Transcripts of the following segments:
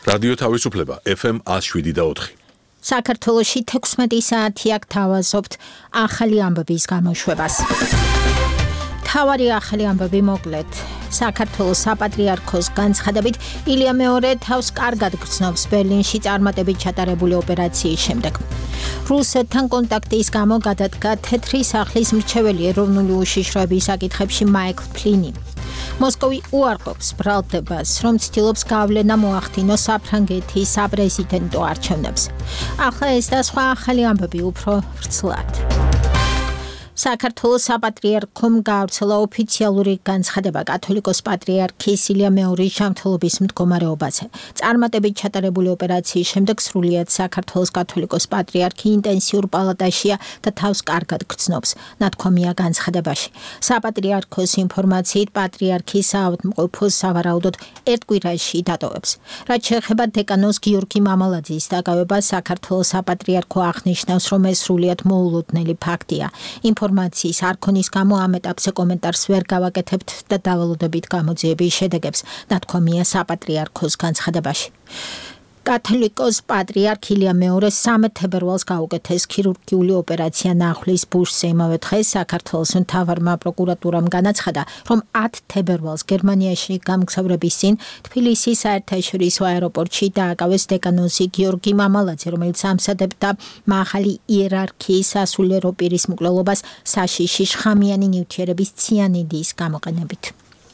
რადიო თავისუფლება FM 107.4. საქართველოში 16 საათი აქ თავაზობთ ახალი ამბების გამოშვებას. თავარი ახალი ამბები მოკლედ. საქართველოს საპატრიარქოს განცხადებით ილია მეორე თავს კარგად გრძნობს ბერლინში წარმატებით ჩატარებული ოპერაციის შემდეგ. რუსეთთან კონტაქტის გამო გადადგა თეთრი სახლის მრჩეველი ეროვნული უშიშროების საკითხებში მაიკლ ფლინი. მოსკოვი უარყოფს ბრალდებას, რომ ცდილობს გავლენა მოახდინოს საფრანგეთის საპრეზიდენტო არჩევნებს. ახლა ეს და სხვა ახალი ამბები უფრო ვრცლად. საქართველოს საპატრიარქომ გაავრცელა ოფიციალური განცხადება კათოლიკოს პატრიარქის ილია მეორის ჯანმრთელობის მდგომარეობაზე. წარმატებით ჩატარებული ოპერაციის შემდეგ სრულიად საქართველოს კათოლიკოს პატრიარქი ინტენსიურ პალატაშია და თავს კარგად გრძნობს, ნათქვამია განცხადებაში. საპატრიარქოს ინფორმაციით პატრიარქი საავადმყოფოს სავარაუდოდ ერთ კვირაში დატოვებს. რაც შეეხება დეკანოს გიორგი მამალაძის დაკავებას, საქართველოს საპატრიარქო აღნიშნავს, რომ ეს სრულიად მოულოდნელი ფაქტია. ინფორმაციის არქონის გამო ამ ეტაპზე კომენტარს ვერ გავაკეთებთ და დავალოდებით გამოძიების შედეგებს, ნათქვამია საპატრიარქოს განცხადებაში. კათოლიკოს პატრიარქ ილია მეორე 13 თებერვალს გაუკეთეს ქირურგიული ოპერაცია ნახვის ბურსზე. იმავე დღეს საქართველოს მთავარმა პროკურატურამ განაცხადა, რომ 10 თებერვალს გერმანიაში გამგზავრების წინ თბილისის საერთაშორისო აეროპორტში დააკავეს დეკანოზი გიორგი მამალაძე, რომელიც ამსადებდა მაღალი იერარქიის სასულიერო პირის მკვლელობას საშიში შხამიანი ნივთიერების ციანიდის გამოყენებით.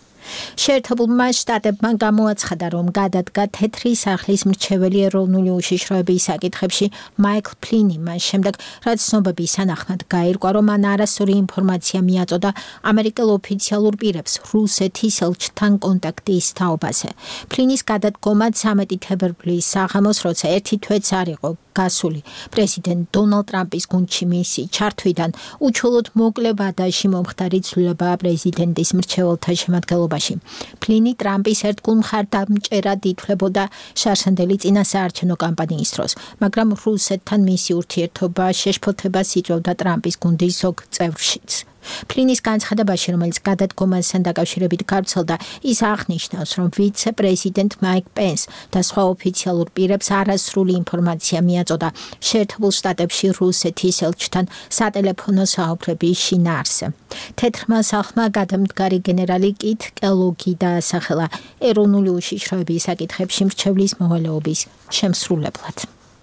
შეერთებულმა შტატებმა გამოაცხადა, რომ გადადგა თეთრი სახლის მრჩეველი ეროვნული უშიშროების საკითხებში მაიკლ ფლინი მას შემდეგ, რაც ცნობების თანახმად გაირკვა, რომ მან არასწორი ინფორმაცია მიაწოდა ამერიკელ ოფიციალურ პირებს რუსეთის ელჩთან კონტაქტის თაობაზე. ფლინის გადადგომა 13 თებერვლის საღამოს, როცა ერთი თვეც არ იყო გასული პრეზიდენტ დონალდ ტრამპის გუნდში მისი ჩართვიდან, უჩვეულოდ მოკლე ვადაში მომხდარი ცვლილებაა პრეზიდენტის მრჩეველთა შემადგენლობაში. ფლინი ტრამპის ერთგულ მხარდამჭერად ითვლებოდა შარშანდელი წინასაარჩევნო კამპანიის დროს, მაგრამ რუსეთთან მისი ურთიერთობა შეშფოთებას იწვევდა ტრამპის გუნდის ზოგ წევრშიც. ფლინის განცხადებაში, რომელიც გადადგომასთან დაკავშირებით გავრცელდა, ის აღნიშნავს, რომ ვიცე-პრეზიდენტ მაიკ პენს და სხვა ოფიციალურ პირებს არასრული ინფორმაცია მიაწოდა შეერთებულ შტატებში რუსეთის ელჩთან სატელეფონო საუბრების შინაარსზე. თეთრმა სახლმა გადამდგარი გენერალი კით კელოგი დაასახელა ეროვნული უშიშროების საკითხებში მრჩევლის მოვალეობის შემსრულებლად.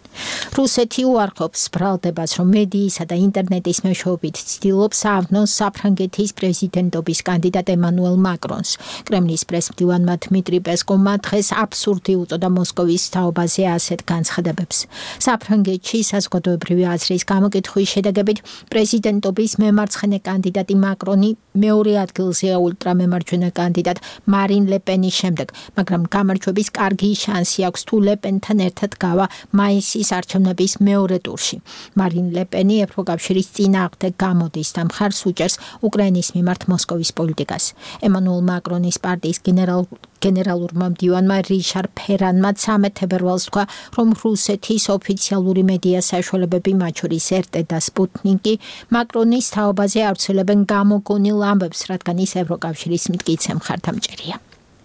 რუსეთი უარყოფს ბრალდებას, რომ მედიისა და ინტერნეტის მეშვეობით ცდილობს ავნოს საფრანგეთის პრეზიდენტობის კანდიდატ ემანუელ მაკრონს. კრემლის პრესმდივანმა დმიტრი პესკოვმა დღეს აბსურდი უწოდა მოსკოვის თაობაზე ასეთ განცხადებებს. საფრანგეთში საზოგადოებრივი აზრის გამოკითხვის შედეგებით პრეზიდენტობის მემარცხენე კანდიდატი მაკრონი მეორე ადგილზეა ულტრამემარჯვენე კანდიდატ მარინ ლე პენის შემდეგ, მაგრამ გამარჯვების კარგი შანსი აქვს თუ ლე პენთან ერთად გავა მაისის არჩევნების მეორე ტურში. მარინ ლე პენი ევროკავშირის წინააღმდეგ გამოდის და მხარს უჭერს უკრაინის მიმართ მოსკოვის პოლიტიკას. ემანუელ მაკრონის პარტიის გენერალურმა მდივანმა რიშარ ფერანმა 13 თებერვალს თქვა, რომ რუსეთის ოფიციალური მედია საშუალებები, მათ შორის RT და სპუტნიკი, მაკრონის თაობაზე ავრცელებენ გამოგონილ ამბებს, რადგან ის ევროკავშირის მტკიცე მხარდამჭერია.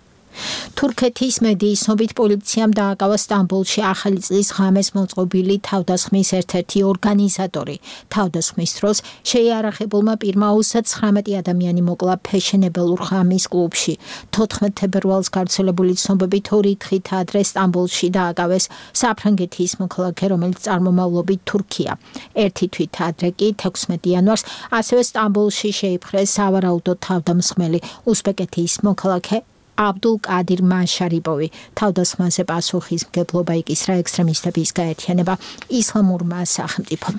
თურქეთის მედიის ცნობით პოლიციამ დააკავა სტამბოლში ახალი წლის ღამეს მოწყობილი თავდასხმის ერთ-ერთი ორგანიზატორი. თავდასხმის დროს შეიარაღებულმა პირმა 39 ადამიანი მოკლა ფეშენებელურ ღამის კლუბში. 14 თებერვალს გავრცელებული ცნობებით 2 დღით ადრე სტამბოლში დააკავეს საფრანგეთის მოქალაქე, რომელიც წარმომავლობით თურქია. 1 თვით ადრე კი 16 იანვარს ასევე სტამბოლში შეიპყრეს სავარაუდო თავდამსხმელი უზბეკეთის მოქალაქე აბდულ კადირ მაშარიპოვი. თავდასხმაზე პასუხისმგებლობა იკისრა ექსტრემისტების გაერთიანება ისლამურმა სახელმწიფომ.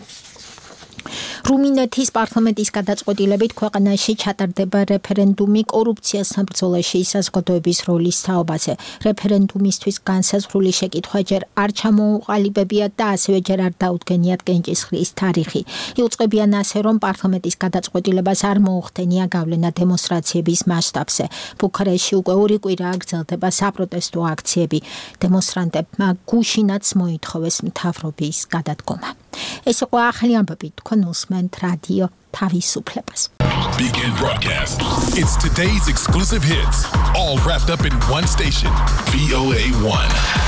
რუმინეთის პარლამენტის გადაწყვეტილებით ქვეყანაში ჩატარდება რეფერენდუმი კორუფციასთან ბრძოლაში საზოგადოების როლის თაობაზე. რეფერენდუმისთვის განსაზღვრული შეკითხვა ჯერ არ ჩამოუყალიბებიათ და ასევე ჯერ არ დაუდგენიათ კენჭისყრის თარიღი. იუწყებიან ასე, რომ პარლამენტის გადაწყვეტილებას არ მოუხდენია გავლენა დემონსტრაციების მასშტაბზე. ბუქარესტში უკვე 2 კვირაა გრძელდება საპროტესტო აქციები. დემონსტრანტებმა გუშინაც მოითხოვეს მთავრობის გადადგომა. ეს იყო ახალი ამბები, თქვენ უსმენთ რადიო თავისუფლებას. Begin broadcast. It's today's exclusive hits, all wrapped up in one station, VOA1.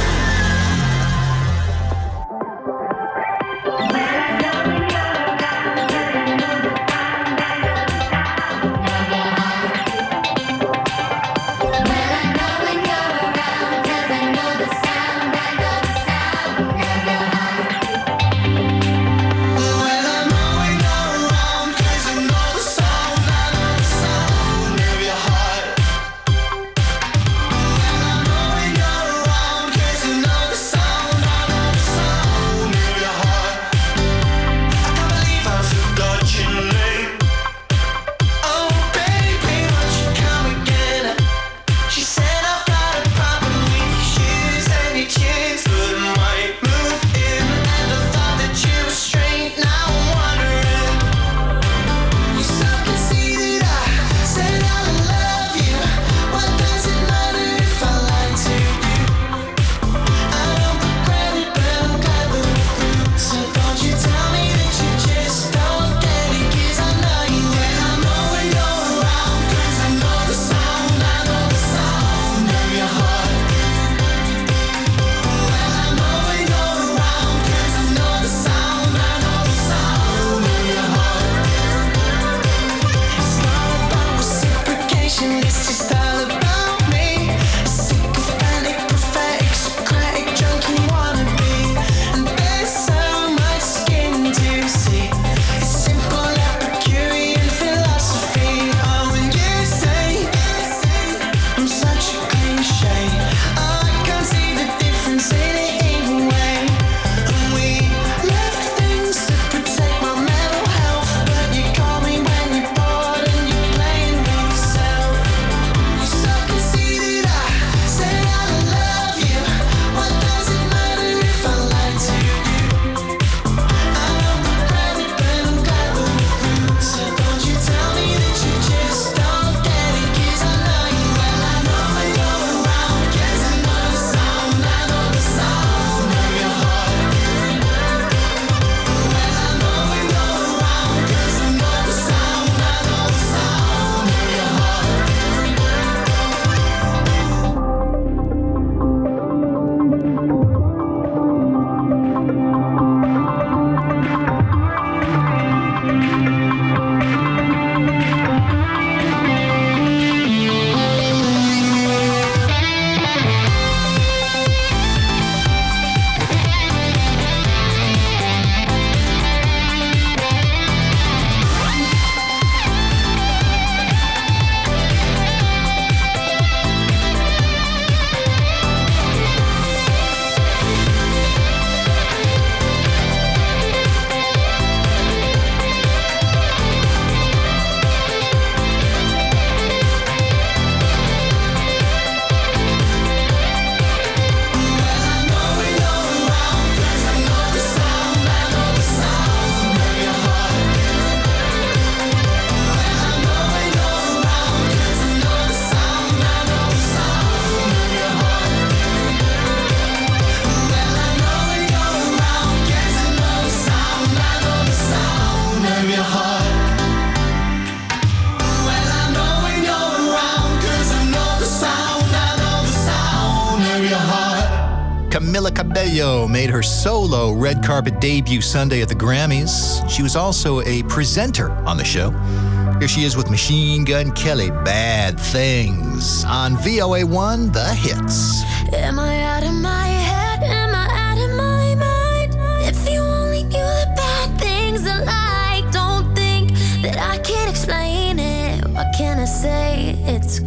Camila Cabello made her solo red carpet debut Sunday at the Grammys. She was also a presenter on the show. Here she is with Machine Gun Kelly, Bad Things, on VOA1, The Hits. Am I out of my head? Am I out of my mind? If you only knew the bad things I like, don't think that I can explain it. What can I say? It's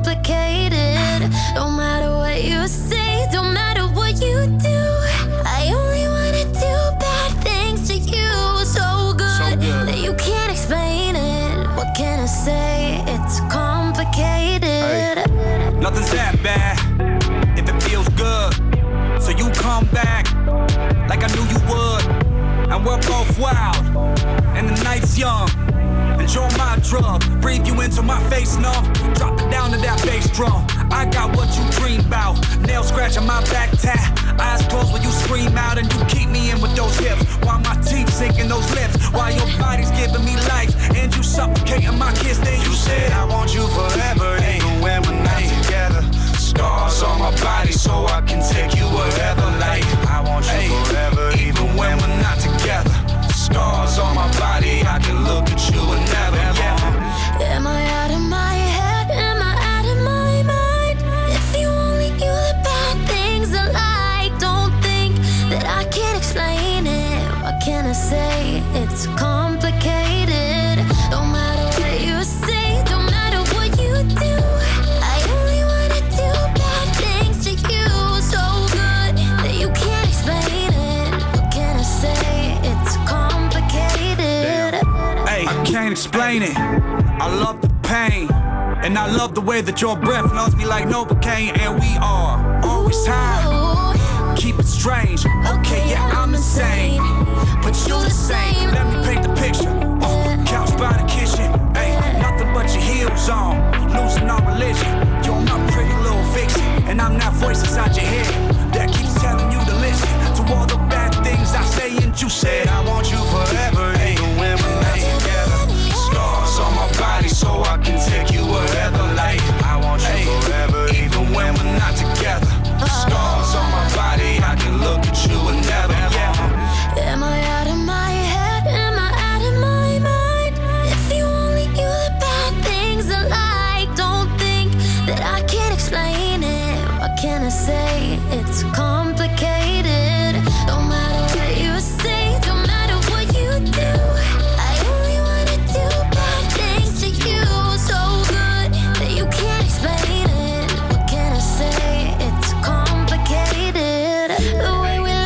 complicated. No matter what you say, don't matter what you do, I only wanna do bad things to you. So good that you can't explain it. What can I say? It's complicated. Hey, nothing's that bad if it feels good. So you come back like I knew you would. And we're both wild and the night's young. Enjoy my drug, breathe you into my face, no. Drop it down to that bass drum. I got what you dream about. Nail scratching my back tat. Eyes closed when you scream out and you keep me in with those hips. While my teeth sink in those lips. While your body's giving me life and you suffocate explain it. I love the pain, and I love the way that your breath loves me like Novocaine. And we are always high, keep it strange. Okay, yeah, I'm insane, but you the same. Let me paint the picture. Couch by the kitchen, hey, nothing but your heels on, losing all religion. You're my pretty little fiction, and I'm that voice inside your head that keeps telling you to listen to all the bad things I say. And you said I want you forever, even when we're not together. Scars on my body so I can take you wherever. Like I want you forever, even when we're not together. Scars on my body, I can look at you and never. Yeah. Am I out of my head? Am I out of my mind? If you only knew the bad things I like, don't think that I can't explain it. What can I say? It's complicated. Don't matter what you say, don't matter what you do. I only wanna do bad things to you, so good that you can't explain it. What can I say? It's complicated. The way we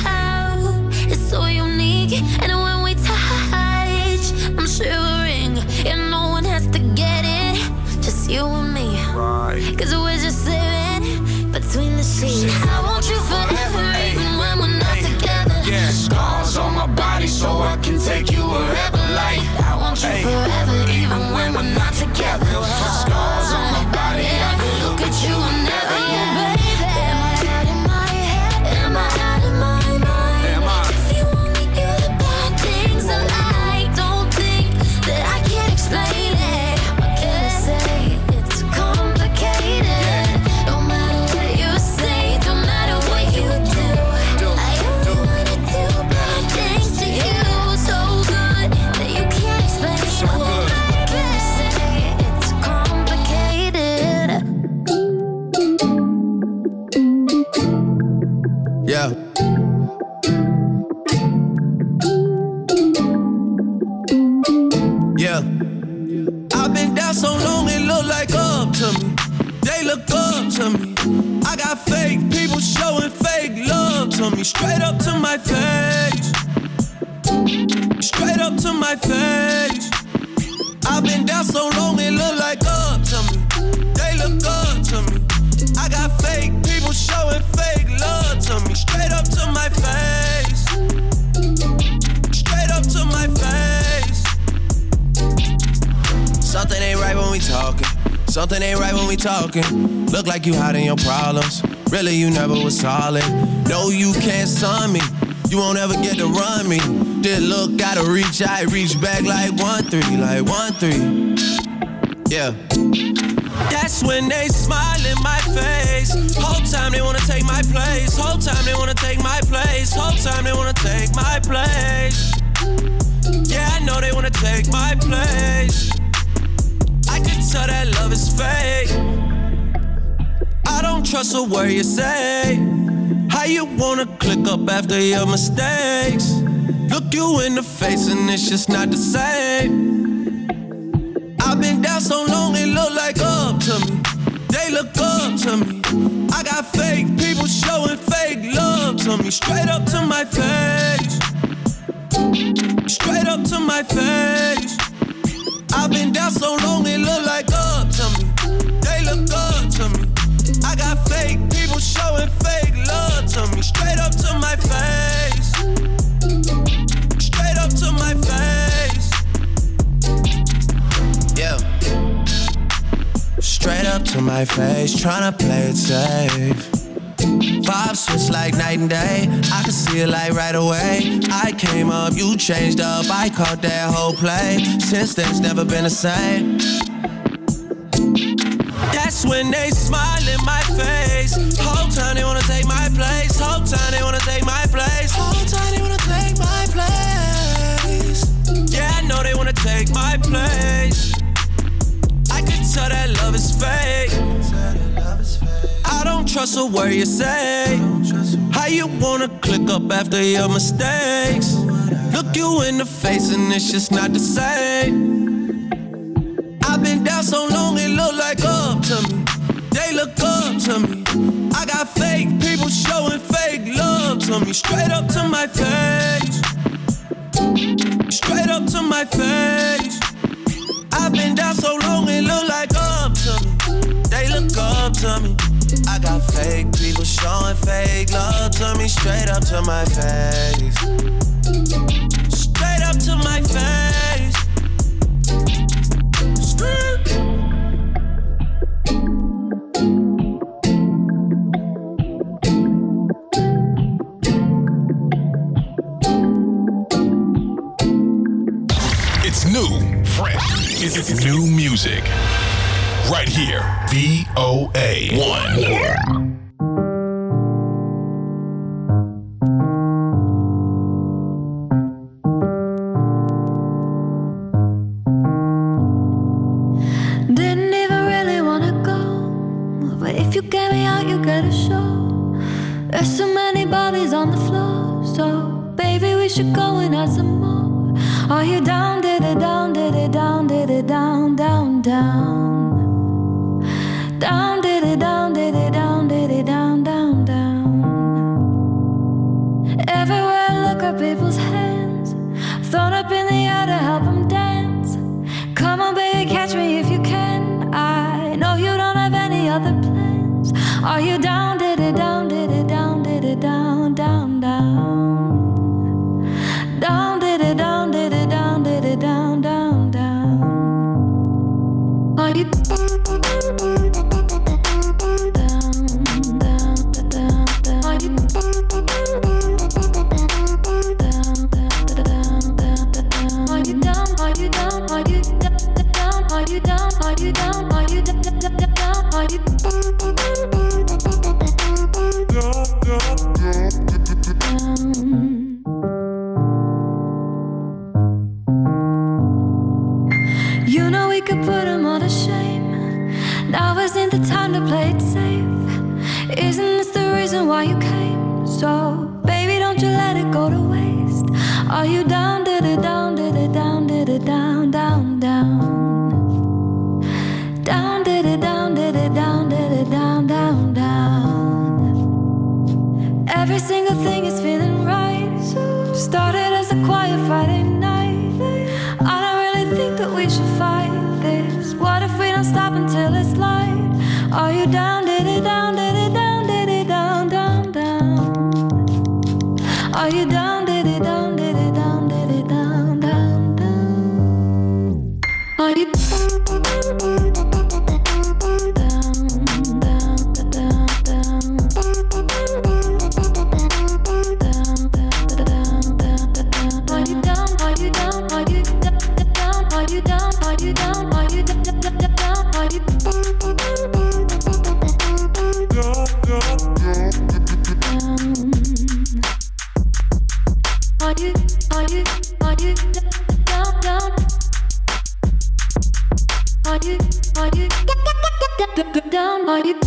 laugh is so unique, and when we touch, I'm shivering. And no one has to get it, just you and me. Cause we're just living between the sheets. I want you forever, even when we're not together. Yeah, scars on my body so I can take you wherever. Like I want you forever, even when we're not together. Scars on my body, I can look at you and never, baby. Am I out of my head? Am I out of my mind? Am I? If you only knew the bad things I like, don't think that I can't explain it. What can I say? It's complicated. Don't matter what you say, don't matter what you do. I only wanna do bad things to you, so good that you can't explain it. What can I say? It's complicated. Yeah. Yeah. I've been down so long it look like up to me. They look up to me. I got fake people showing fake love to me. Straight up to my face. Straight up to my face. I've been down so long it look like up to me. They look up to me. I got fake people showing fake love to me. Straight up to my face. Straight up to my face. Something ain't right when we talking. Something ain't right when we talking. Look like you hiding your problems. Really, you never was solid. No, you can't son me. You won't ever get to run me. Did look, gotta reach, I reach back like 1-3, like 1-3. Yeah. That's when they smile in my face. Whole time they wanna take my place. Whole time they wanna take my place. Whole time they wanna take my place. Yeah, I know they wanna take my place. I can tell that love is fake. I don't trust a word you say. How you wanna click up after your mistakes? Look you in the face and it's just not the same. I've been down so long it look like up to me. They look up to me. I got fake people showing fake love to me. Straight up to my face. Straight up to my face. I've been down so long it look like up to me. They look up to me. I got fake people showing fake love to me. Straight up to my face. Straight up to my face. Yeah. Straight up to my face, tryna play it safe. Vibes switch like night and day. I can see it like right away. I came up, you changed up. I caught that whole play. Since then, it's never been the same. That's when they smile in my face. Whole time they wanna take my place. Whole time they wanna take my place. Whole time they wanna take my place. Yeah, I know they wanna take my place. I can tell that love is fake. I don't trust a word you say. How you wanna click up after your mistakes? Look you in the face and it's just not the same. I've been down so long it look like up to me. They look up to me. I got fake people showing fake love to me. Straight up to my face. Straight up to my face. to me. I got fake people showing fake love to me, straight up to my face. Straight up to my face. It's new, fresh. It's new music. Right here, VOA1. Didn't even really wanna go, but if you get me out, you get a show. There's so many bodies on the floor, so baby, we should go and add some more. Are you down, did it down, did it down, did it down, down, down? Down, did it down, did it down, did it down, down, down. Everywhere I look at people's hands, thrown up in the air to help them dance. Come on, baby, catch me if you can. I know you don't have any other plans. Are you down, did it down, did it down, did it down, down, down? Down, did it down, did it down, did it down, down, down? Are you You know we could put them all to shame. Now isn't the time to play it safe. Isn't this the reason why you came? So, baby, don't you let it go to waste. Are you down, did it down, did it down, did it down, down, down? Down, did it down, did it down, did it down, down, down? Every single thing is feeling right. Started as a quiet Friday night. I don't really think that we should fight this. What if we don't stop until it's light? Are you down, did it down, did it down, did it down, down, down? Are you down, did it down, did it down, did it down, down, down? Are you down, down, down, down, down? Are you down, are you down, are you down, are you down, are you down, are you down, are you down, are you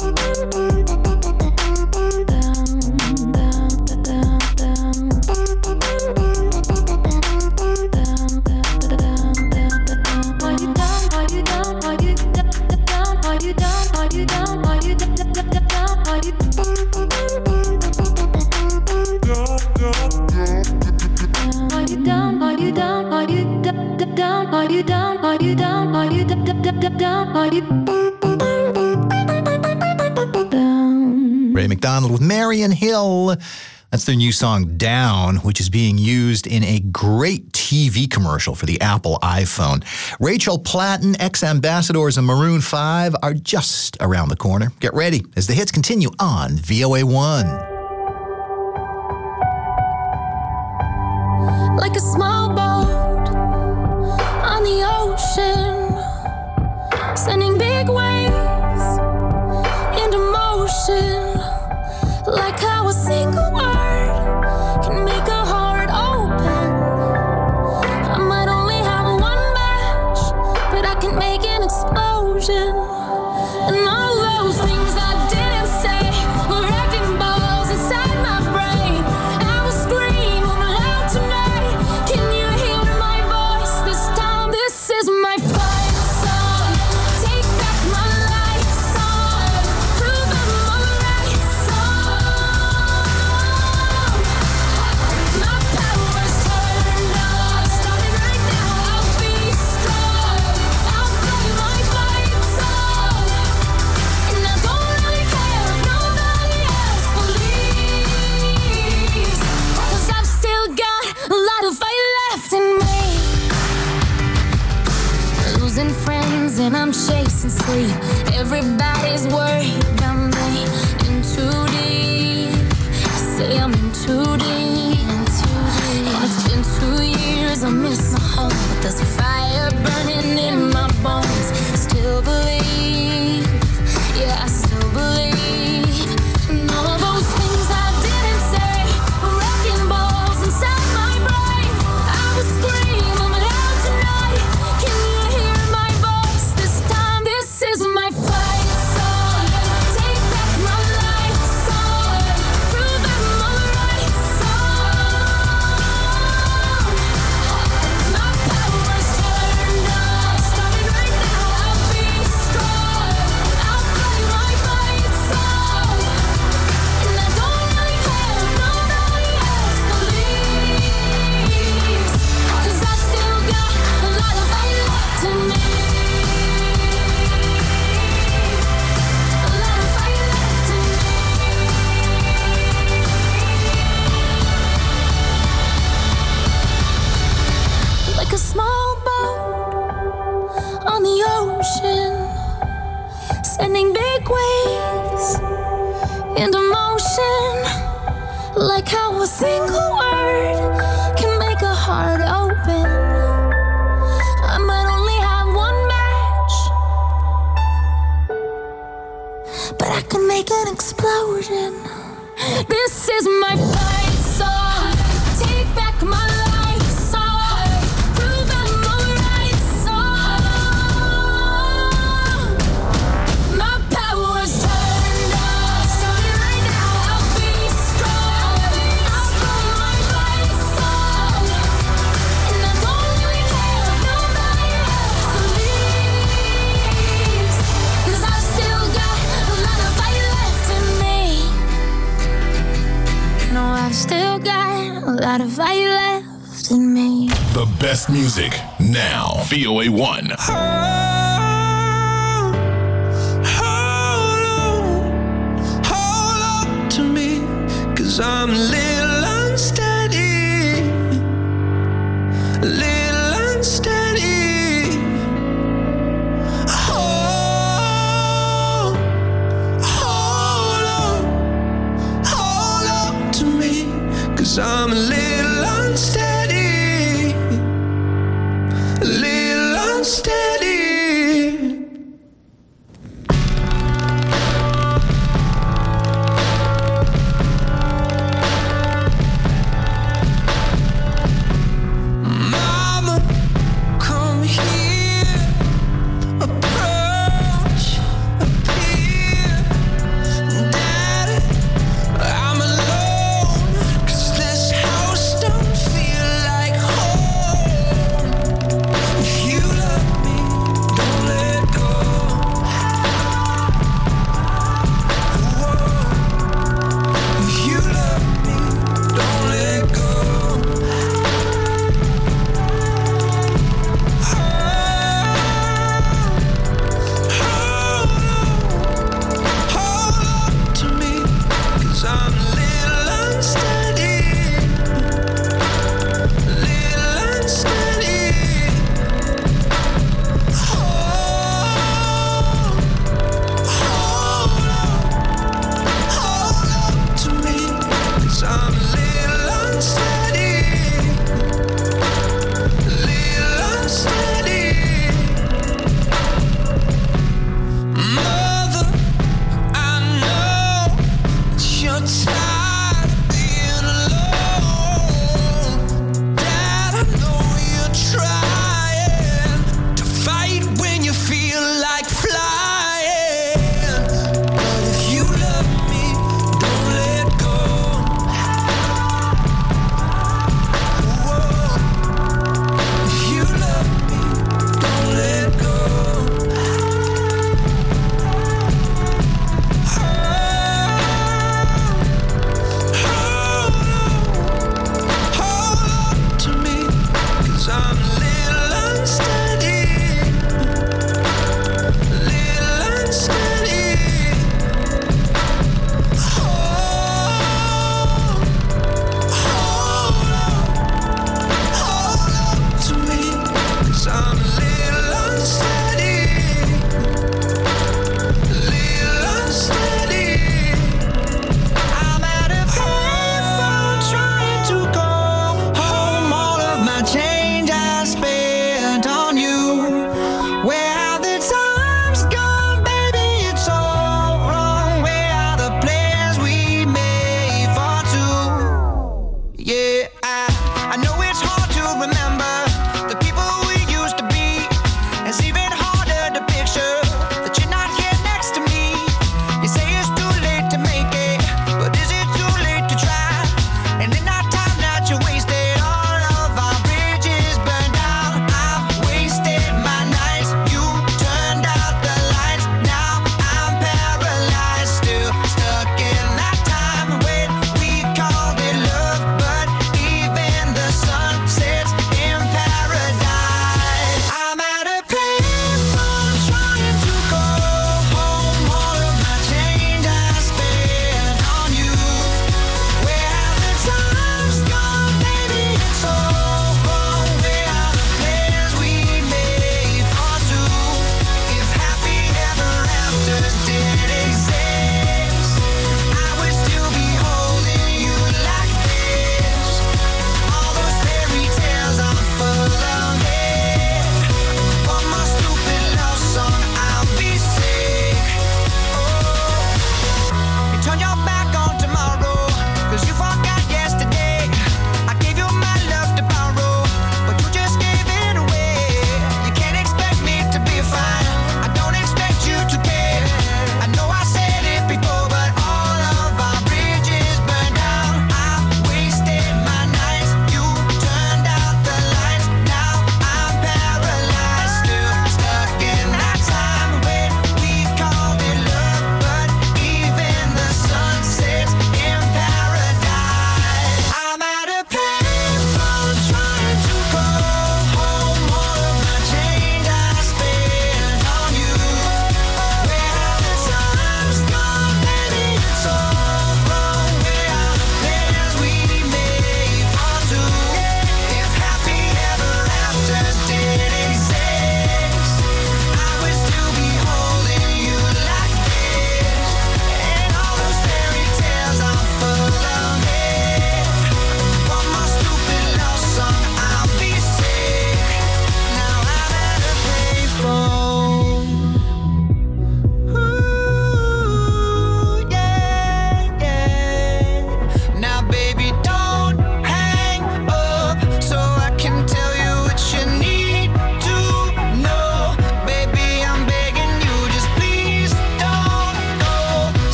Ray McDonald with Marion Hill. That's their new song, Down, which is being used in a great TV commercial for the Apple iPhone. Rachel Platten, ex-ambassadors of Maroon 5 are just around the corner. Get ready as the hits continue on VOA1. like a small boat on the ocean, sending big waves into motion, like how a single word can make a heart open. I might only have one match, but I can make an explosion. And all those things I didn't say were wrecking balls losing friends and I'm chasing sleep. Everybody's worried about me. In too deep, say I'm in too deep. And it's been 2 years, I miss my home, but there's a fire burning in my bones. Still believe, yeah, I still believe. And all of those things I didn't say were wrecking balls inside my brain. I was screaming it out tonight. Can you hear my voice this time? This is my fight song. Take back my life song. Prove I'm alright song. My power's turned on. Starting right now, I'll be strong. I'll play my fight song. And I don't really care if nobody else believes. 'Cause I still got a lot of fight left in me. A lot of fight left in me. Like a small boat on the ocean, sending big waves into motion. Like how a single word can make a heart open. I might only have one match, but I can make an explosion. This is my fight song. Take back my life song. Prove I'm alright song. My power's turned on. Starting right now, I'll be strong. I'll play my fight song. And I don't really care if nobody else believes. 'Cause I've still got a lot of fight left in me. No, I've still got a lot of fight left in me. The best music now. VOA1. Hold on to me, 'cause I'm a little unsteady, a little unsteady. Hold on to me, 'cause I'm a little unsteady, a little unsteady. My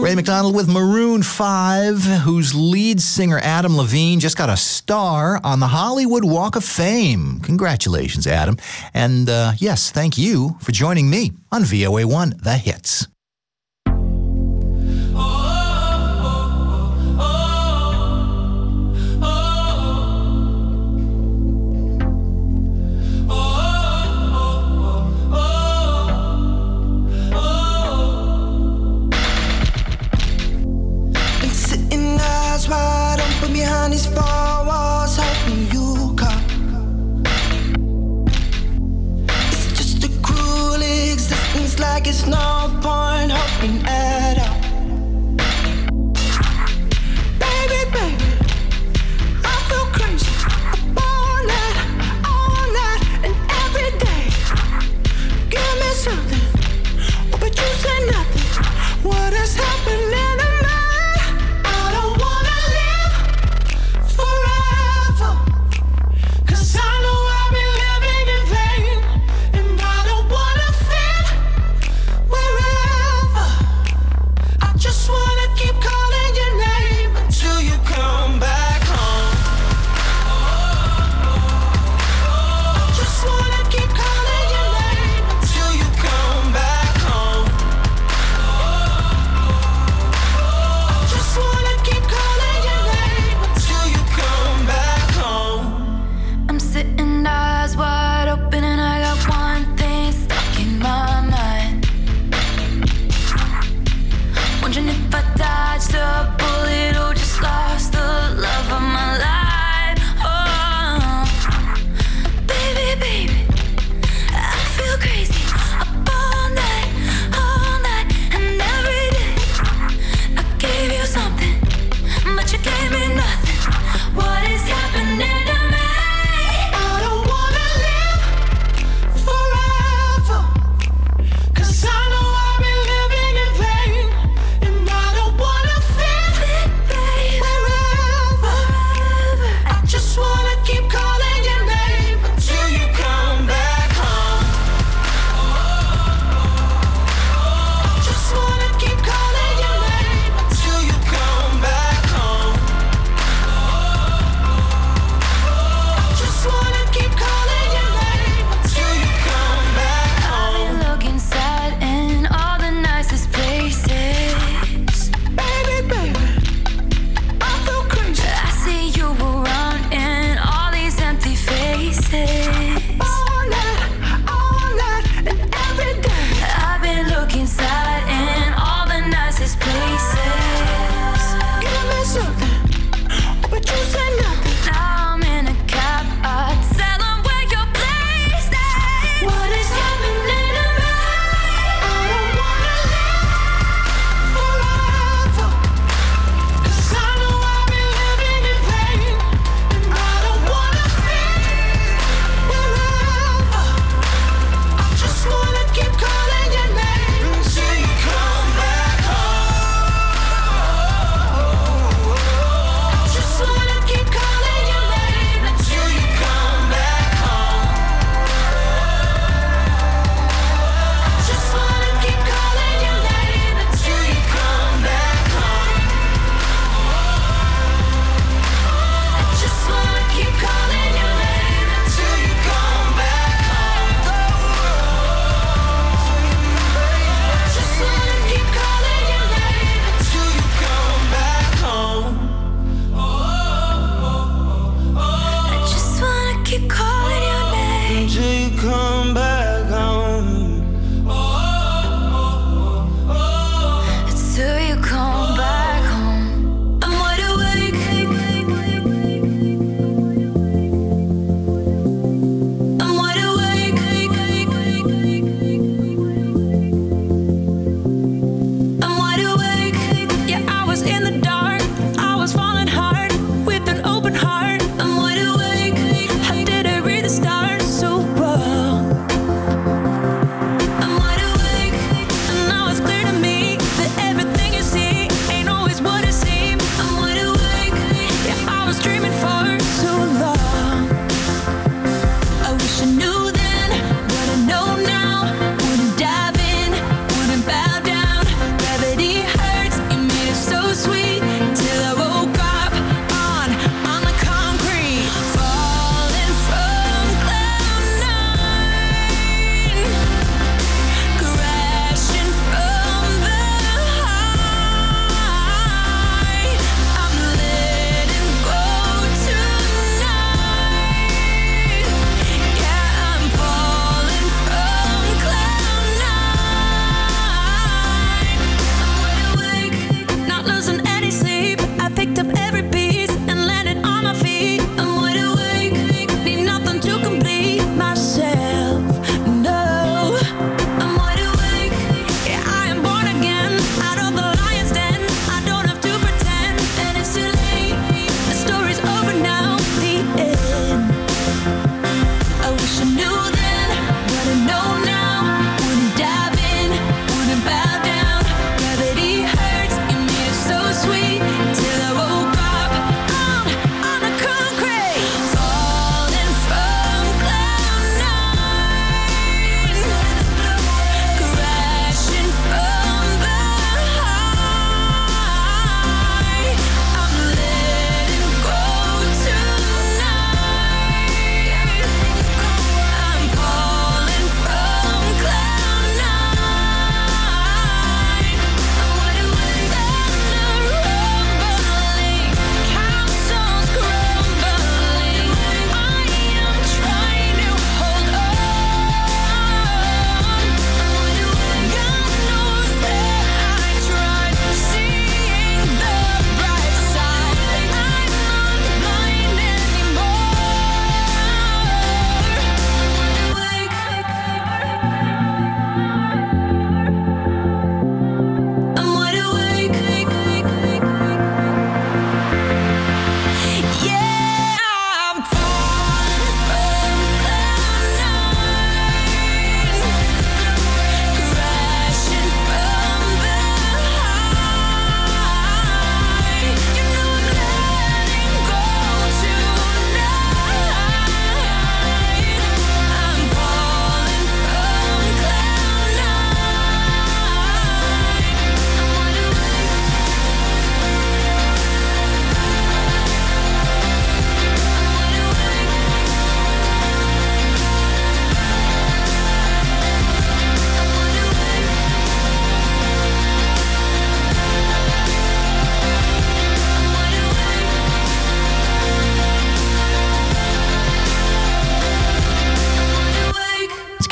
Ray McDonald with Maroon 5, whose lead singer Adam Levine just got a star on the Hollywood Walk of Fame. Congratulations, Adam. And yes, thank you for joining me on VOA1 The Hits. Wide open behind these four walls, hoping you come. It's just a cruel existence, like it's no point.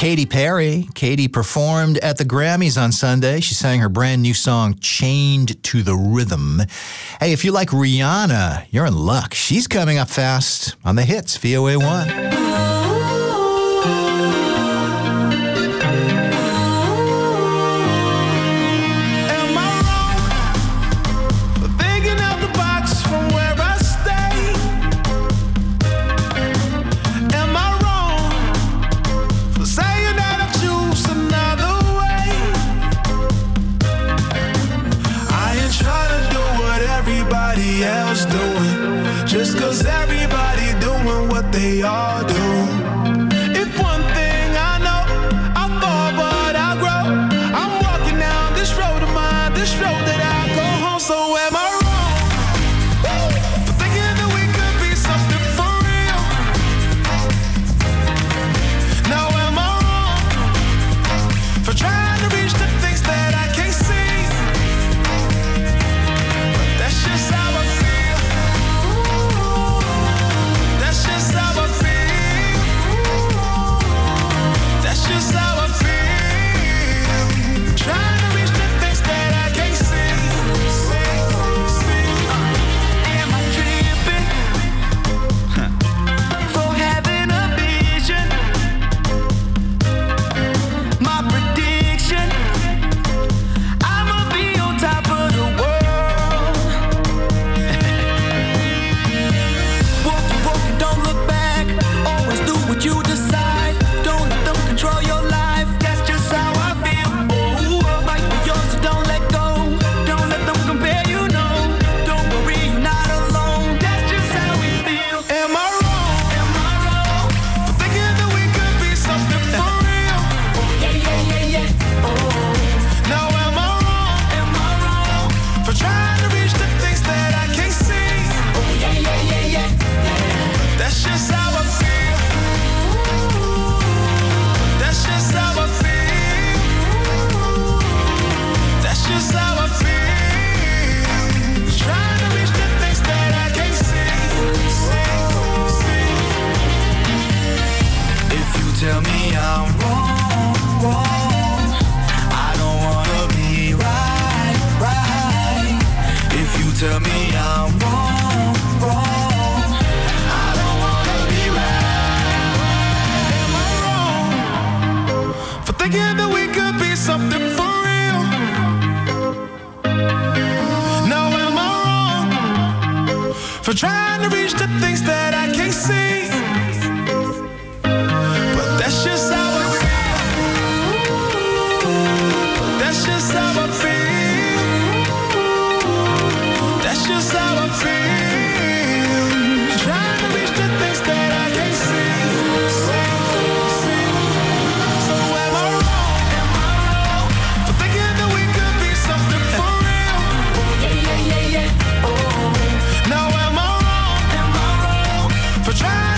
Katy Perry. Katy performed at the Grammys on Sunday. She sang her brand new song, Chained to the Rhythm. Hey, if you like Rihanna, you're in luck. She's coming up fast on the hits, VOA1. Else doing just 'cause everybody doing what they all do. If one thing I know, I fall but I grow. I'm walking down this road of mine, this road that I go home. So am I wrong for thinking that we could be something for real? Now am I wrong for trying to reach the things that I can't see? But that's just how I feel. That's just how I feel. That's just how I feel. Trying to reach the things that I can't see. Am I tripping for having a vision? My prediction, I'ma be on top of the world. Walk and don't look back. Always do what you decide. Don't let them control your life. That's just how I feel. Oh, fight for yours, so don't let go. Don't let them compare you, no. Don't worry, you're not alone. That's just how we feel. Am I wrong? Am I wrong for thinking that we could be something for real? Yeah. Oh. Now am I wrong? Am I wrong for trying to reach the things that I can't see? Yeah. That's just how I feel. That's just how I feel. That's just how I feel. Trying to reach the things that I can't see. If you tell me I'm wrong, I don't wanna be right. If you tell me I'm wrong, I don't wanna be right. Am I wrong for thinking that we could be something for real? Now am I wrong for trying to reach the things that I can't see? But that's just how I feel. That's just how I feel. That's just how I feel. Trying to reach the things that I can't see. So am I wrong? Am I wrong for thinking that we could be something for real? Yeah. Oh. Now am I wrong? Am I wrong for trying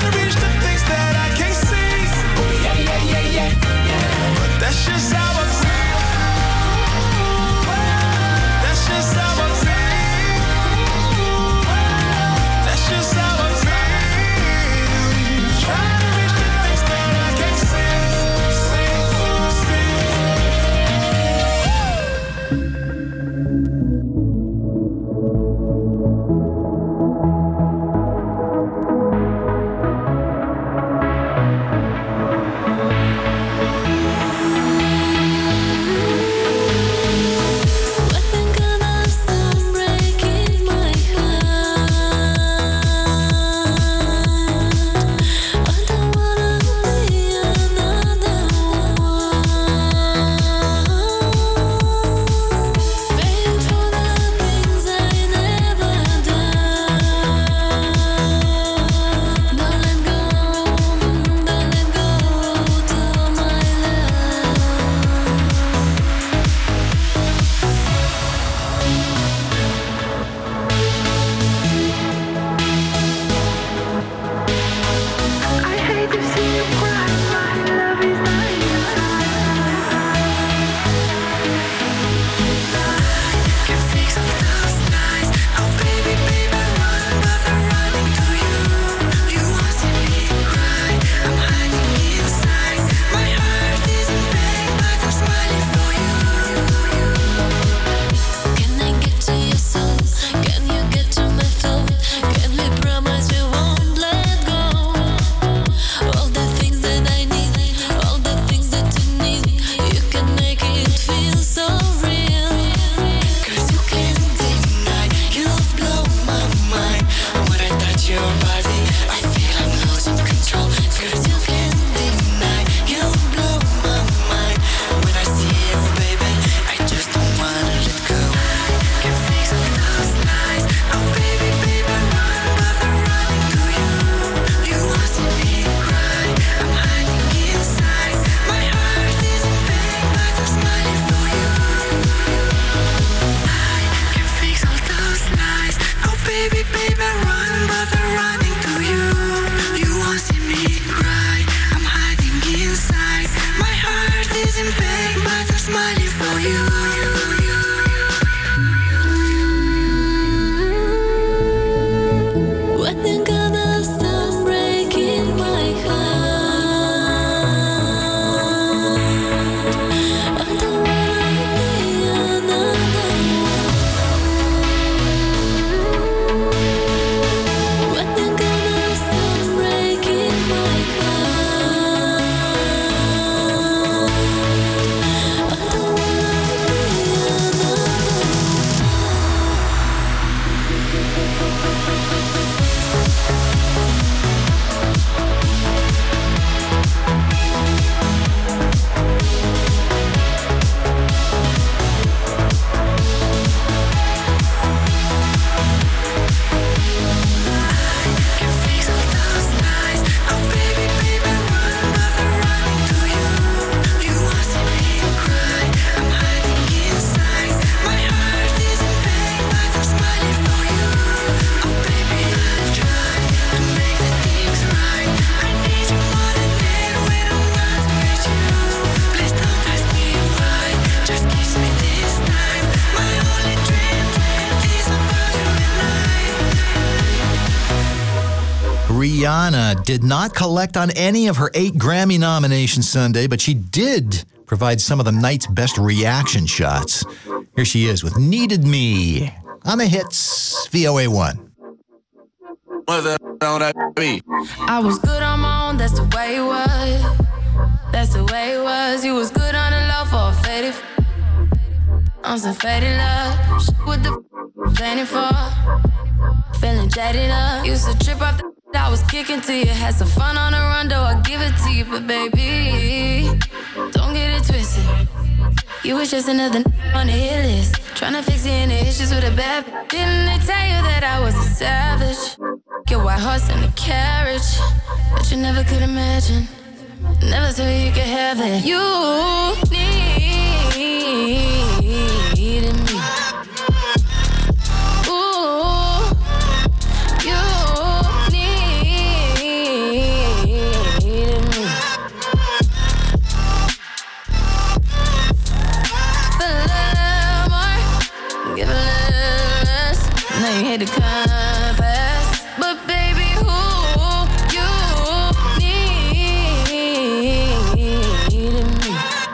Rihanna did not collect on any of her 8 Grammy nominations Sunday, but she did provide some of the night's best reaction shots. Here she is with Needed Me on the hits, VOA1. I was good on my own, that's the way it was. That's the way it was. You was good on the low for a faded. On some faded love. Shit with the planning for. Feeling jaded up. Used to trip off the I was kicking to you. Had some fun on the run, though I give it to you. But baby, don't get it twisted. You was just another on the hit list. Tryna fix any issues with a bad. Didn't they tell you that I was a savage? Your white horse in the carriage. But you never could imagine. Never thought you could have it. You needed me. Ooh, you needed me. Feel a little more, give a little less. Now you hate to confess, but baby, who you needed me.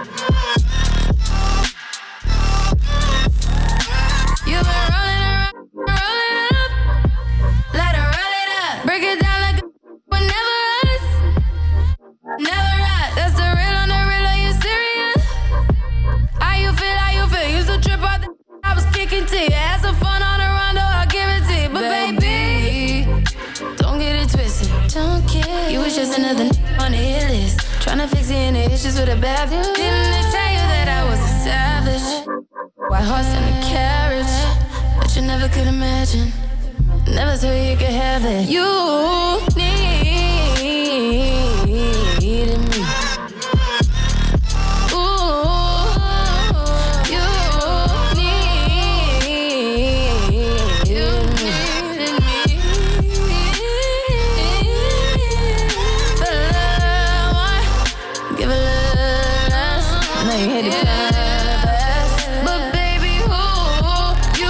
You've been rolling around, rolling up, let her roll it up, break it down like a but never us, never us. That's the real on the real. Are you serious? How you feel? How you feel? Used to trip out the I was kicking to you. Had some fun on the run, though I'll give it to you. But baby, don't get it twisted. Don't care. You was just another on the hit list. Tryna fix any issues with a bad. Didn't they tell you that I was a savage? White horse in the carriage. But you never could imagine. Never thought you could have it. You needed me. Ooh, you needed me. Feel a little more, give a little less. Now you hate to confess, but baby, who you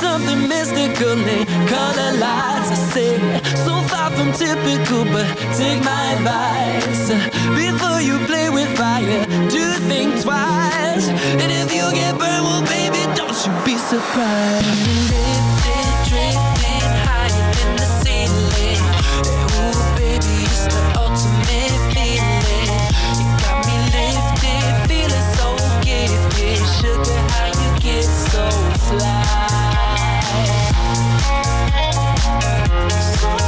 something mystically color lights. I say, so far from typical, but take my advice. Before you play with fire, do think twice. And if you get burned, well, baby, don't you be surprised. Lifted, drifting higher than the ceiling. Ooh, baby, it's the ultimate feeling. You got me lifted, feeling so gifted. Sugar, how you get so fly? So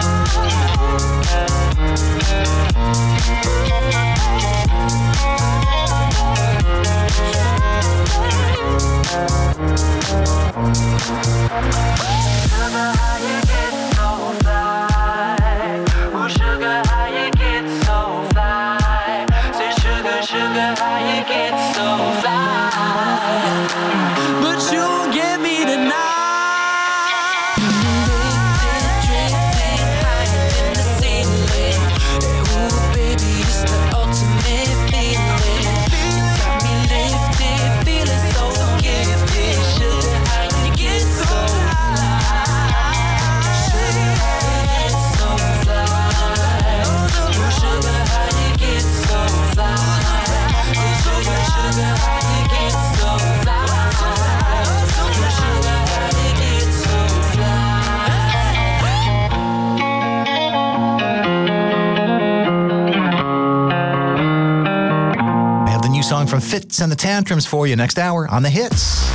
Sugar, how you get so fly? Oh, sugar, how you get so fly? Say, sugar, sugar, how you get so fly? But you won't get me tonight. Song from Fitz and the Tantrums for you next hour on The Hits.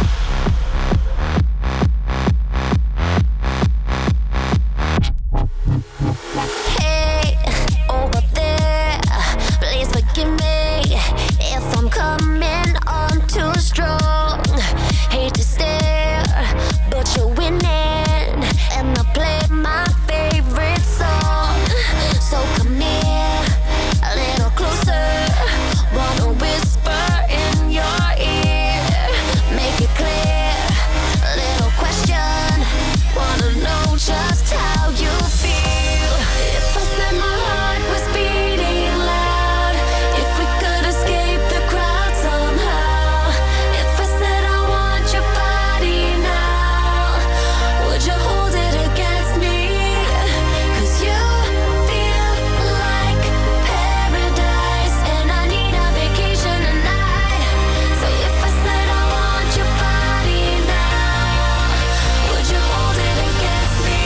Hey, over there, please forgive me if I'm coming on too strong. Hate to stare, but you're winning, and I play my favorite song. So come here, a little closer. Wanna whisper in your ear, make it clear. A little question, wanna know just how you feel. If I said my heart was beating loud, if we could escape the crowd somehow. If I said I want your body now, would you hold it against me? 'Cause you feel like paradise, and I need a vacation tonight. So if I said I want your body now, would you hold it against me?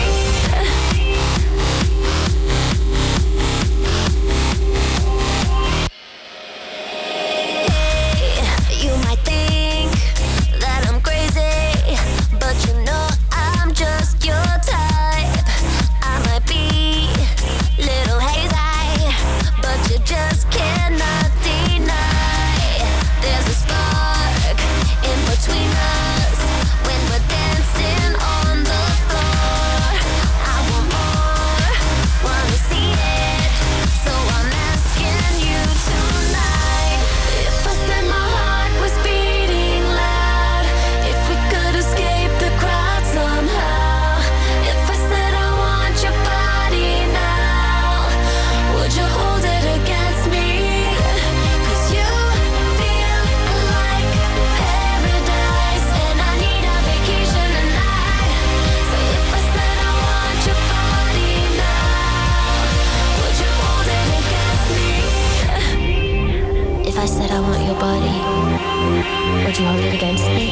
Hey, you might think that I'm crazy, but you know I'm just your type. I might be little hazy, but you just cannot deny. There's a spark in between us when we're dancing on the floor. I want more, wanna see it, so I'm asking you tonight. If I said my heart was beating loud, if we could escape the crowd somehow. If I said I want your body now, would you hold it against me? 'Cause you feel like paradise, and I need a vacation tonight. So if I said I want your body now, would you hold it against me? If I said I want your body, would you hold it against me?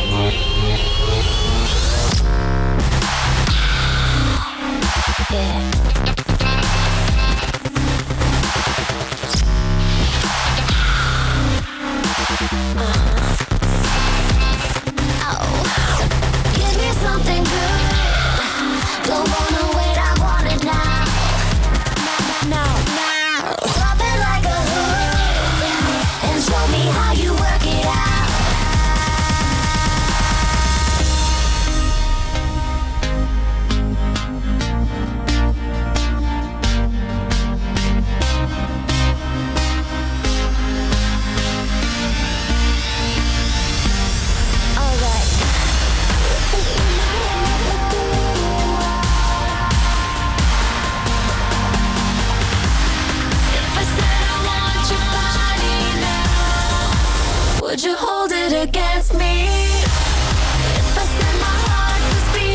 Yeah. Give me something good. Don't wanna wait, I want it now. Now. Drop it like a hook and show me how you work it out. Would you hold it against me? If I said my heart was beating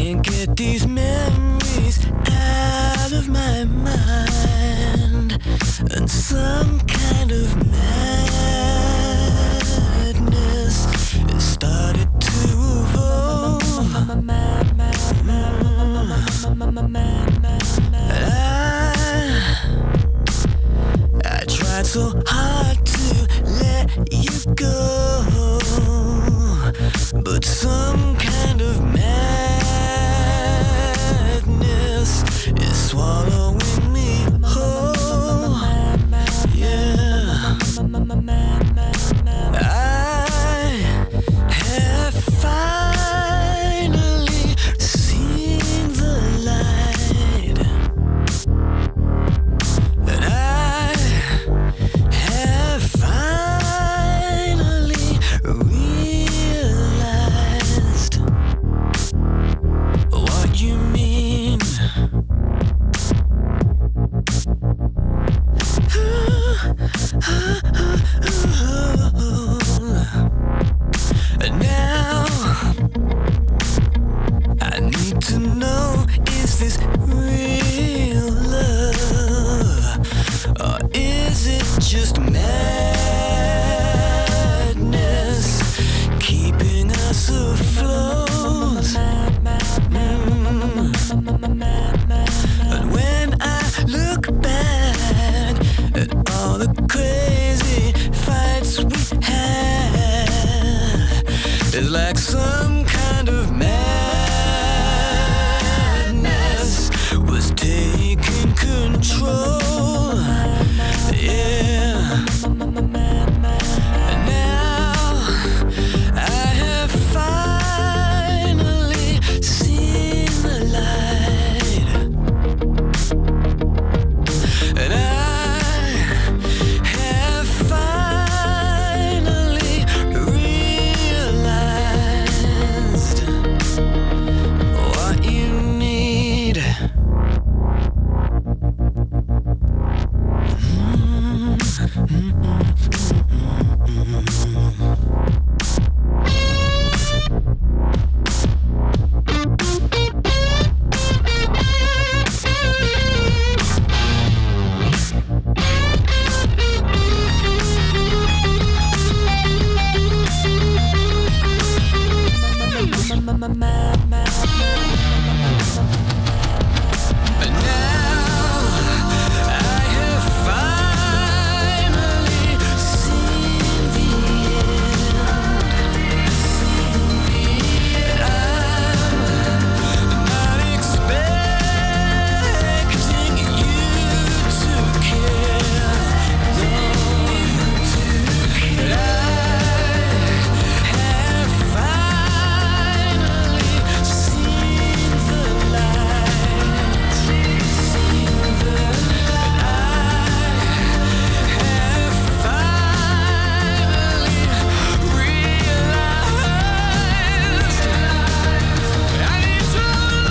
Can't get these memories out of my mind, and some kind of madness has started to evolve. I tried so hard to let you go, but some kind of madness is swallowing me whole. Yeah, I have finally seen the light, and I have finally realized what you mean. And now I need to know, is this real love, or is it just madness keeping us afloat? And when I look back at all the crazy fights we had, it's like some kind of madness was taking control. Yeah. And now I have finally seen the light, and I have finally realized what you need. And now I have finally seen the end. And I'm not expecting you to care, but I have finally seen the light, and I have finally realized I need to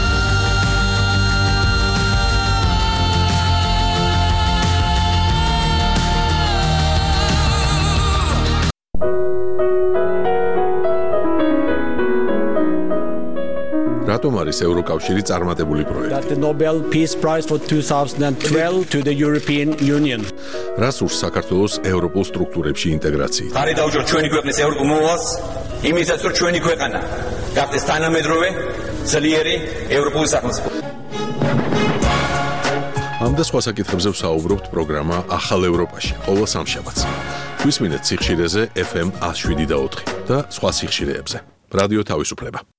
რატომ არის ევროკავშირი წარმატებული პროექტი? The Nobel Peace Prize for 2012 to the European Union. რას ურს საქართველოს ევროპულ სტრუქტურებში ინტეგრაციით? ხარი დაუჭერთ ჩვენი ქვეყნის ევროპულ მოვალს, იმისაც რომ ჩვენი ქვეყანა გახდეს თანამედროვე, ძლიერი ევროპული სახელმწიფო. ამ და სხვა საკითხებზე ვსაუბრობთ პროგრამა ახალ ევროპაში, ყოველ სამშაბათს. გვისმინეთ სიხშირეზე FM 107.4 და სხვა სიხშირეებზე. რადიო თავისუფლება.